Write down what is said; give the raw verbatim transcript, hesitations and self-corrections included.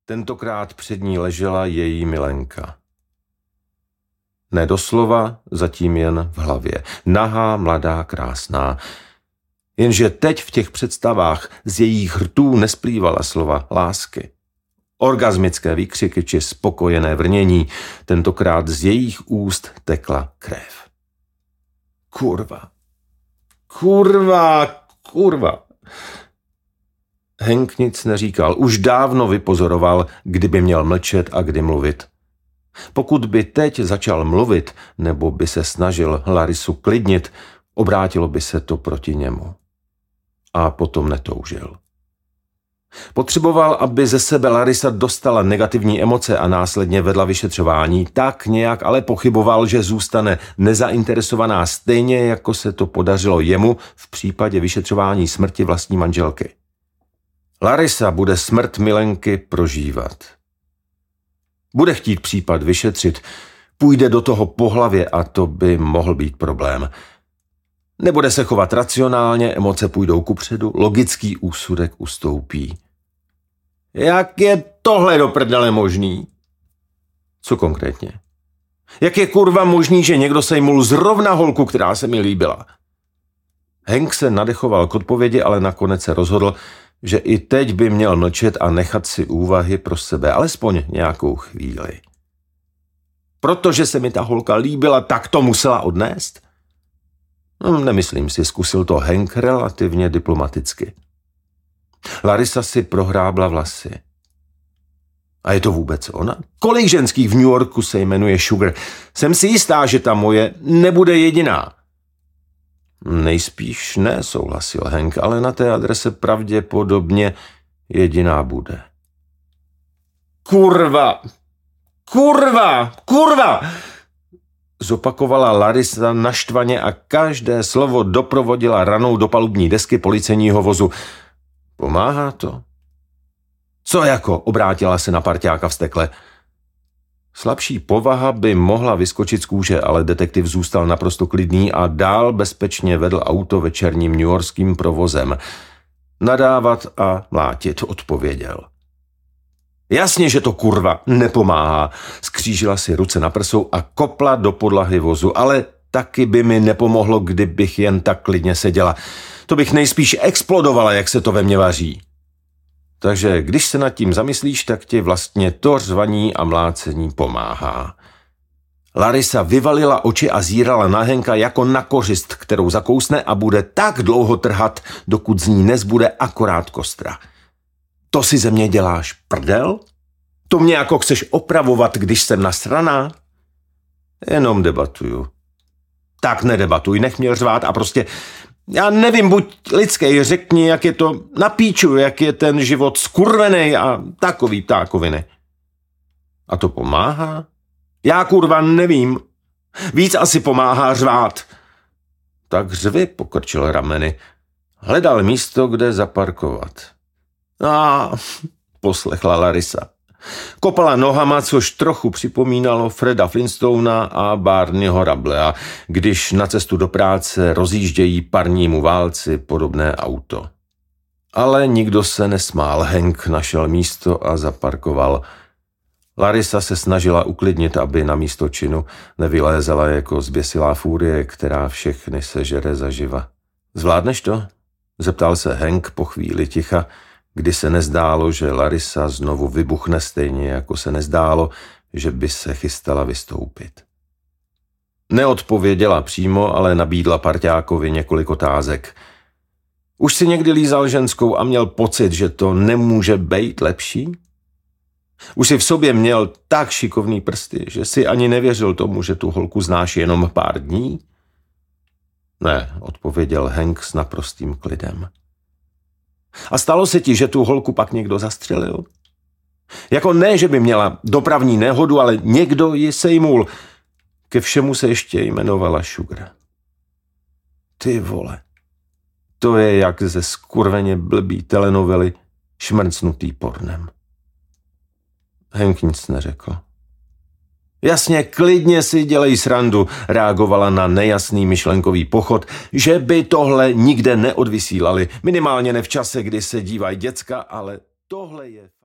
Tentokrát před ní ležela její milenka. Ne doslova, zatím jen v hlavě. Nahá, mladá, krásná. Jenže teď v těch představách z jejich rtů nesplývala slova lásky. Orgasmické výkřiky či spokojené vrnění, tentokrát z jejich úst tekla krev. Kurva. Kurva, kurva. Hank nic neříkal, už dávno vypozoroval, kdyby měl mlčet a kdy mluvit. Pokud by teď začal mluvit, nebo by se snažil Larisu klidnit, obrátilo by se to proti němu. A potom netoužil. Potřeboval, aby ze sebe Larisa dostala negativní emoce a následně vedla vyšetřování, tak nějak ale pochyboval, že zůstane nezainteresovaná stejně, jako se to podařilo jemu v případě vyšetřování smrti vlastní manželky. Larisa bude smrt milenky prožívat. Bude chtít případ vyšetřit, půjde do toho po hlavě a to by mohl být problém. Nebude se chovat racionálně, emoce půjdou kupředu, logický úsudek ustoupí. Jak je tohle do prdele možný? Co konkrétně? Jak je kurva možný, že někdo sejmul zrovna holku, která se mi líbila? Hank se nadechoval k odpovědi, ale nakonec se rozhodl, že i teď by měl mlčet a nechat si úvahy pro sebe, alespoň nějakou chvíli. Protože se mi ta holka líbila, tak to musela odnést? No, nemyslím si, zkusil to Hank relativně diplomaticky. Larisa si prohrábla vlasy. A je to vůbec ona? Kolik ženských v New Yorku se jmenuje Sugar? Jsem si jistá, že ta moje nebude jediná. Nejspíš ne, souhlasil Hank, ale na té adrese pravděpodobně jediná bude. Kurva! Kurva! Kurva! Zopakovala Larisa naštvaně a každé slovo doprovodila ranou do palubní desky policejního vozu. Pomáhá to? Co jako? Obrátila se na parťáka vztekle. Slabší povaha by mohla vyskočit z kůže, ale detektiv zůstal naprosto klidný a dál bezpečně vedl auto večerním newyorským provozem. Nadávat a mlátit, odpověděl. Jasně, že to kurva nepomáhá. Skřížila si ruce na prsou a kopla do podlahy vozu, ale taky by mi nepomohlo, kdybych jen tak klidně seděla. To bych nejspíš explodovala, jak se to ve mně vaří. Takže když se nad tím zamyslíš, tak ti vlastně to řvaní a mlácení pomáhá. Larisa vyvalila oči a zírala na Hanka jako na kořist, kterou zakousne a bude tak dlouho trhat, dokud z ní nezbude akorát kostra. To si ze mě děláš prdel? To mě jako chceš opravovat, když jsem nasraná? Jenom debatuju. Tak nedebatuj, nech mě řvát a prostě... Já nevím, buď lidský, řekni, jak je to na píču, jak je ten život skurvenej a takový ptákoviny. A to pomáhá? Já kurva nevím. Víc asi pomáhá řvát. Tak řvi, pokrčil rameny. Hledal místo, kde zaparkovat. A poslechla Larisa. Kopala nohama, což trochu připomínalo Freda Flintstona a Barneyho Rabelea, když na cestu do práce rozjíždějí parnímu válci podobné auto. Ale nikdo se nesmál, Hank našel místo a zaparkoval. Larisa se snažila uklidnit, aby na místo činu nevylézala jako zběsilá fúrie, která všechny sežere zaživa. Zvládneš to? Zeptal se Hank po chvíli ticha, kdy se nezdálo, že Larisa znovu vybuchne stejně, jako se nezdálo, že by se chystala vystoupit. Neodpověděla přímo, ale nabídla parťákovi několik otázek. Už si někdy lízal ženskou a měl pocit, že to nemůže být lepší? Už si v sobě měl tak šikovný prsty, že si ani nevěřil tomu, že tu holku znáš jenom pár dní? Ne, odpověděl Hank s naprostým klidem. A stalo se ti, že tu holku pak někdo zastřelil? Jako ne, že by měla dopravní nehodu, ale někdo ji sejmul. Ke všemu se ještě jmenovala Sugar. Ty vole, to je jak ze skurveně blbý telenovely šmrcnutý pornem. Hank nic neřekl. Jasně, klidně si dělej srandu, reagovala na nejasný myšlenkový pochod, že by tohle nikde neodvysílali, minimálně ne v čase, kdy se dívají děcka, ale tohle je...